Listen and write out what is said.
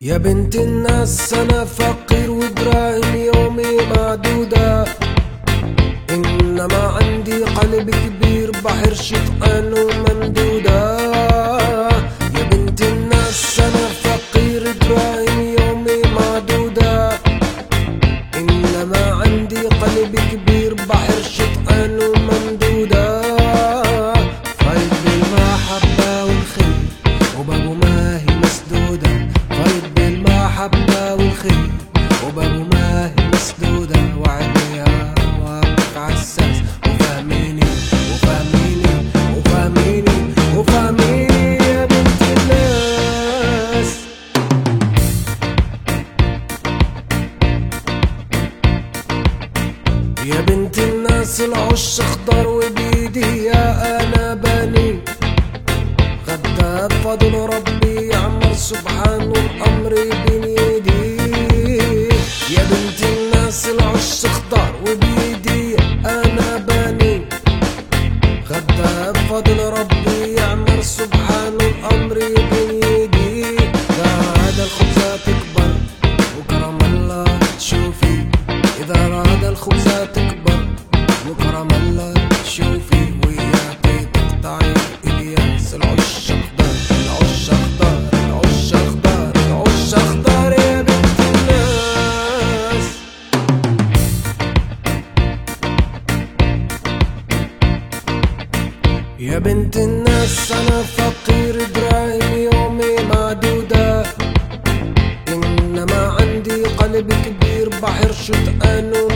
يا بنت الناس أنا فقير ودراهم يومي معدودة، إنما عندي قلب كبير بحر شفقان وممدودة. يا بنت الناس أنا فقير دراهم يومي معدودة، إنما عندي قلب كبير بحر شفقان وممدودة. فايض بالمحبة والخير وبابه ما هي مسدودة، فايض بالمحبة والخير وبابه ما هي مسدودة. وعينيها واقف عالساس وفاهميني وفاهميني وفاهميني وفاهميني. يا بنت الناس يا بنت الناس العش اخضر وبيدي يا انا بني غدا بفضل ربي يعمر سبحانه الامر بين يدي. يا بنت الناس العش اخضر وبيدي انا بني غدا بفضل ربي يعمر سبحانه الامر بين يدي. اذا راد الخبزة تكبر وكرم الله تشوفي، اذا راد الخبزة تكبر وكرم الله تشوفي. وياكي تقطعي الياس العش اخضر العش اخضر العش اخضر العش اخضر. يا بنت الناس يا بنت الناس أنا فقير دراهم يومي معدودة، إنما عندي قلب كبير بحر شتقان